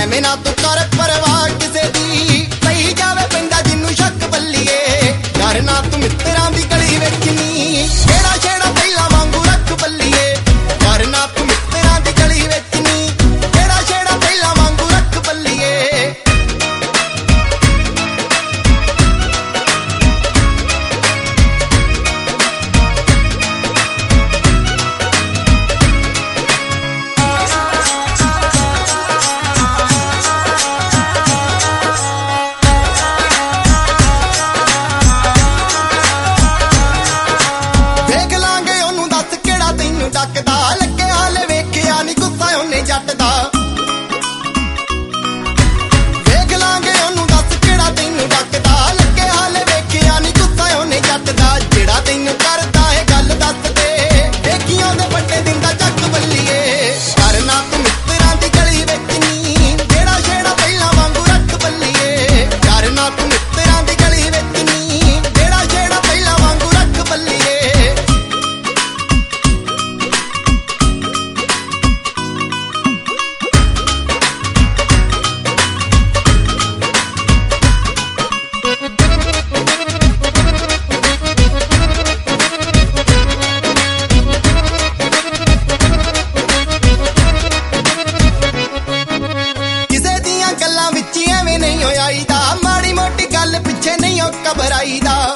ਐਵੇਂ ਨਾ ਤੂੰ ਕਰ ਪਰਵਾਹ ਕਿਸੇ ਦੀ, ਪਈ ਜਾਵੇ ਪੈਂਦਾ ਜਿੰਨੂੰ ਸ਼ੱਕ ਬੱਲੀਏ। ਯਾਰ ਨਾ ਤੂੰ ਮਿੱਤਰਾਂ ਦੀ ਗਲੀ ਵਿੱਚ ਨੀ, ਛੇੜਾ ਛੇੜਾ ਪਹਿਲਾਂ ਵਾਂਗੂ ਰੱਖ ਬੱਲੀਏ। ਯਾਰ ਨਾ ਤੂੰ ਮਿੱਤਰਾਂ ਦੀ ਗਲੀ ਵਿੱਚ ਨੀ, ਛੇੜਾ ਛੇੜਾ ਪਹਿਲਾਂ ਵਾਂਗੂ ਰੱਖ ਬੱਲੀਏ। ਡੱਕਦਾ ਲੱਗੇ ਹਾਲੇ ਵੇਖਿਆ ਨੀ ਗੁੱਸਾ ਉਹਨੇ ਜੱਟ ਦਾ। ਵੇਖ ਲਾਂਗੇ ਉਹਨੂੰ ਦੱਸ ਕਿਹੜਾ ਤੈਨੂੰ ਡੱਕਦਾ, ਲੱਗੇ ਹਾਲੇ ਵੇਖਿਆ ਨੀ ਗੁੱਸਾ ਉਹਨੇ ਜੱਟ ਦਾ। ਜਿਹੜਾ ਤੈਨੂੰ ਕਰਦਾ ਇਹ ਗੱਲ ਦੱਸ ਦੇ, ਦੇਖੀ ਉਹਦੇ ਵੱਡੇ ਦਿਨ ਦਾ ਚੱਕ ਬੱਲੀਏ। ਕਰ ਨਾ ਤੂੰ ਮਿੱਤਰਾਂ ਦੀ ਗਲੀ ਵਿੱਚ ਨੀ, ਜਿਹੜਾ ਛੇੜਾ ਪਹਿਲਾਂ ਵਾਂਗੂ ਰੱਖ ਬੱਲੀਏ। ਕਰ ਨਾ ਤੂੰ ਮਿੱਤਰਾਂ ਦੀ ਗਲੀ ਵਿੱਚ ਨੀ, ਜਿਹੜਾ ਛੇੜਾ ਪਹਿਲਾਂ ਵਾਂਗੂ ਰੱਖ ਬੱਲੀਏ। ਗੱਲਾਂ ਵਿੱਚ ਐਵੇਂ ਨਹੀਂ ਹੋਈਦਾ, ਮਾੜੀ ਮੋਟੀ ਗੱਲ ਪਿੱਛੇ ਨਹੀਂ ਘਬਰਾਈਦਾ।